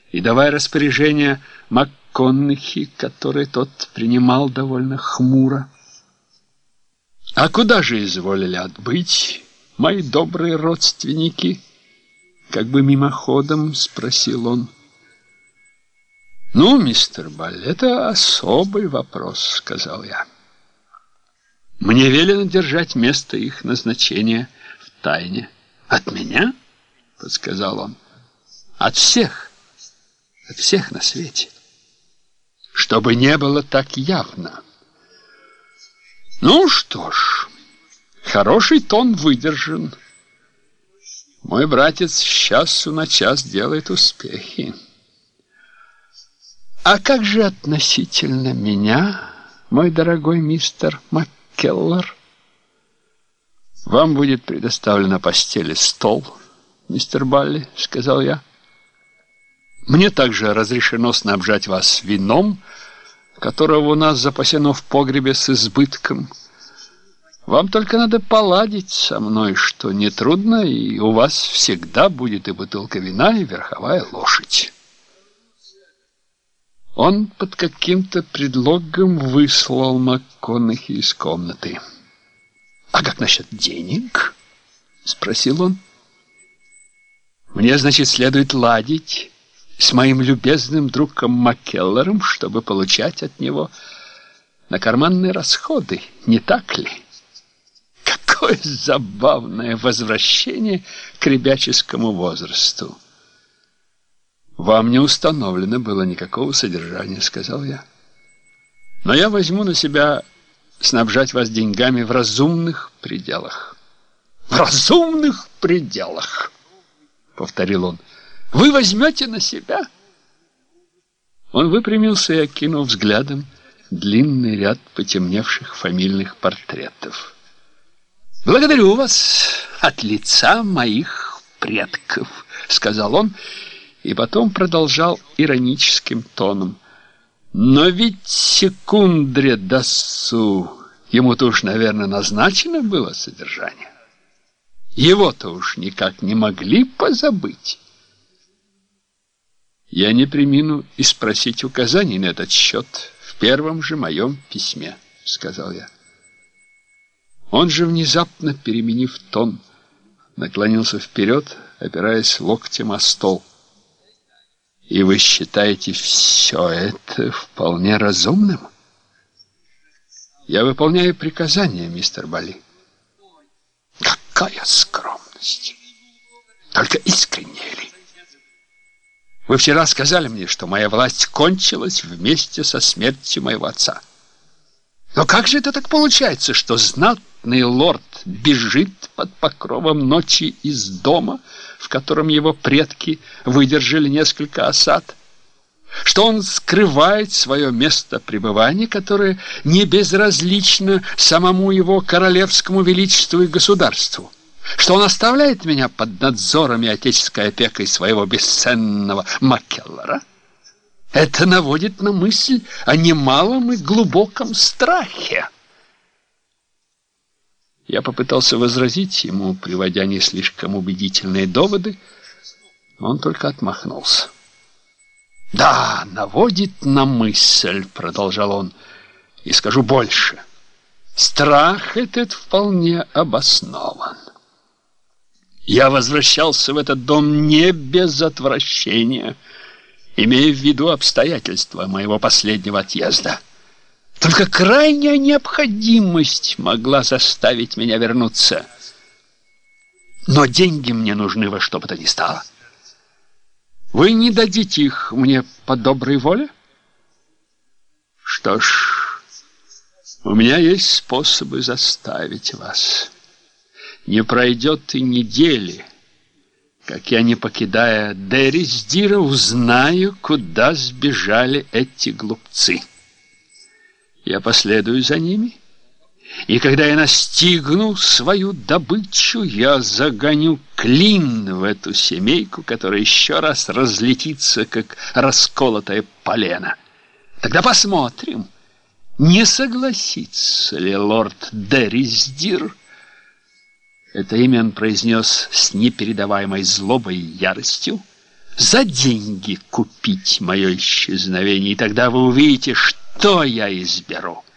и давая распоряжение МакКонахи, который тот принимал довольно хмуро. «А куда же изволили отбыть, мои добрые родственники?» Как бы мимоходом спросил он. «Ну, мистер Балли, это особый вопрос», — сказал я. «Мне велено держать место их назначения в тайне». «От меня?» — подсказал он. От всех на свете. Чтобы не было так явно». «Ну что ж, хороший тон выдержан. Мой братец с часу на час делает успехи. А как же относительно меня, мой дорогой мистер МакКеллер?» «Вам будет предоставлена постель и стол, мистер Балли», — сказал я. «Мне также разрешено снабжать вас вином, которого у нас запасено в погребе с избытком. Вам только надо поладить со мной, что нетрудно, и у вас всегда будет и бутылка вина, и верховая лошадь». Он под каким-то предлогом выслал МакКонахи из комнаты. «А как насчет денег?» — спросил он. «Мне, значит, следует ладить с моим любезным другом МакКеллером, чтобы получать от него на карманные расходы, не так ли?» Какое забавное возвращение к ребяческому возрасту. «Вам не установлено было никакого содержания», — сказал я. «Но я возьму на себя снабжать вас деньгами в разумных пределах». «В разумных пределах», — повторил он. «Вы возьмете на себя?» Он выпрямился и окинул взглядом длинный ряд потемневших фамильных портретов. «Благодарю вас от лица моих предков», — сказал он, и потом продолжал ироническим тоном. «Но ведь секундре дасу ему-то уж, наверное, назначено было содержание. Его-то уж никак не могли позабыть». «Я не премину и спросить указаний на этот счет в первом же моем письме», — сказал я. Он же, внезапно переменив тон, наклонился вперед, опираясь локтем о стол. «И вы считаете все это вполне разумным?» «Я выполняю приказания, мистер Балли». «Какая скромность! Только искренняя ли? Вы вчера сказали мне, что моя власть кончилась вместе со смертью моего отца. Но как же это так получается, что знатный лорд бежит под покровом ночи из дома, в котором его предки выдержали несколько осад? Что он скрывает свое место пребывания, которое не безразлично самому его королевскому величеству и государству? Что он оставляет меня под надзором и отеческой опекой своего бесценного МакКеллера? Это наводит на мысль о немалом и глубоком страхе». Я попытался возразить ему, приводя не слишком убедительные доводы, но он только отмахнулся. «Да, наводит на мысль», — продолжал он, — «и скажу больше. Страх этот вполне обоснован. Я возвращался в этот дом не без отвращения, имея в виду обстоятельства моего последнего отъезда. Только крайняя необходимость могла заставить меня вернуться. Но деньги мне нужны во что бы то ни стало. Вы не дадите их мне по доброй воле? Что ж, у меня есть способы заставить вас. Не пройдет и недели, как я, не покидая Деррисдира, узнаю, куда сбежали эти глупцы. Я последую за ними, и когда я настигну свою добычу, я загоню клин в эту семейку, которая еще раз разлетится, как расколотое полено. Тогда посмотрим, не согласится ли лорд Деррисдир. Это имя он произнес с непередаваемой злобой и яростью, за деньги купить мое исчезновение, и тогда вы увидите, что я изберу.